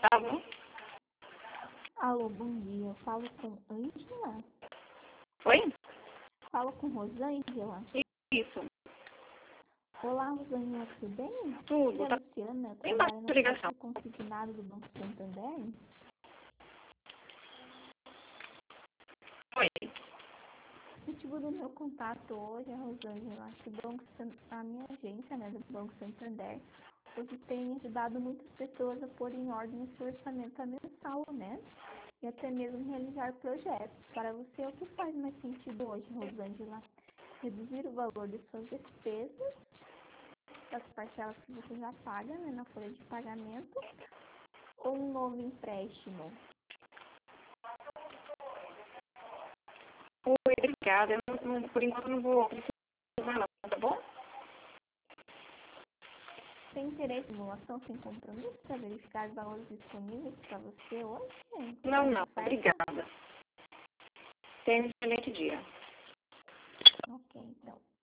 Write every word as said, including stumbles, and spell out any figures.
Alô? Alô, bom dia. Eu falo com Ângela? Oi? Falo com Rosângela? Isso. Olá, Rosângela, tudo bem? Tudo. É Tá Luciana, eu bem trabalho baixa a na ligação. parte consignado do Banco Santander. Oi. O motivo do meu contato hoje é, Rosângela, que o Banco San- a minha agência, né, do Banco Santander, hoje tem ajudado muitas pessoas a pôr em ordem o seu orçamento mensal, né? E até mesmo realizar projetos. Para você, o que faz mais sentido hoje, Rosângela? Reduzir o valor de suas despesas, das parcelas que você já paga, né, na folha de pagamento, ou um novo empréstimo? Oi, obrigada. Eu não- não- por enquanto não vou precisar não, tá bom? Tem interesse em simulação sem compromisso para verificar os valores disponíveis para você hoje? Não, Nessa não. oferta? Obrigada. Tenha um excelente dia. Ok, então.